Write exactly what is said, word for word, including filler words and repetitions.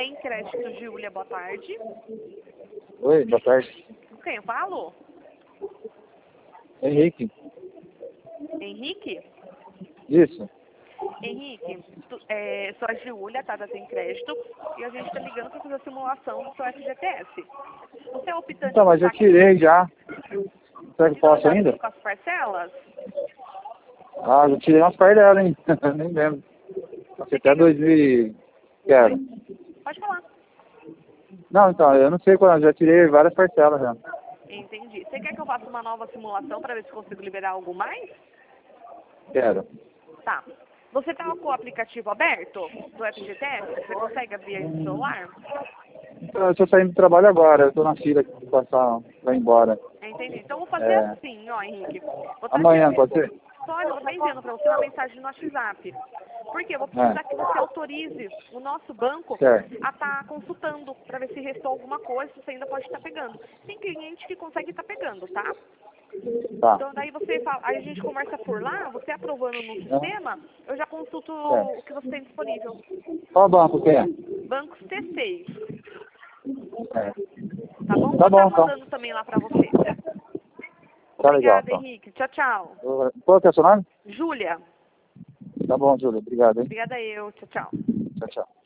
Tem crédito, Júlia, boa tarde. Oi, boa tarde. Com quem eu falo? Henrique. Henrique? Isso. Henrique, tu, é, sou a Júlia, tá, da Tem Crédito, e a gente tá ligando para fazer a simulação do seu F G T S. Você é optante Então, mas por eu tirei já. Será que eu posso ainda? com as parcelas? Ah, eu tirei umas parcelas, hein? Nem lembro. Acho até dois mil e... Quero. Pode falar. Não, então, eu não sei quando, eu já tirei várias parcelas já. Entendi. Você quer que eu faça uma nova simulação para ver se consigo liberar algo mais? Quero. Tá. Você tá com o aplicativo aberto do F G T S? Você consegue abrir aí no celular? Então, eu estou saindo do trabalho agora, eu estou na fila de passar, vai embora. Entendi. Então vou fazer É... assim, ó, Henrique. Vou tá Amanhã, te... pode ser? Pode, vou estar enviando para você uma mensagem no WhatsApp. Porque eu vou precisar É. que você autorize o nosso banco Certo. a estar consultando para ver se restou alguma coisa, se você ainda pode estar pegando. Tem cliente que consegue estar pegando, tá? Tá. Então daí você fala, aí a gente conversa por lá, você aprovando no sistema, eu já consulto Certo. o que você tem disponível. Qual banco que é? Bancos T seis, É. tá bom? Tá Vou estar bom, então. mandando também lá para você. Tá legal, Obrigada, então. Henrique. Tchau, tchau. Qual que é o seu nome? Júlia. Tá bom, Júlia. Obrigado, hein? Obrigada eu. Tchau, tchau. Tchau, tchau.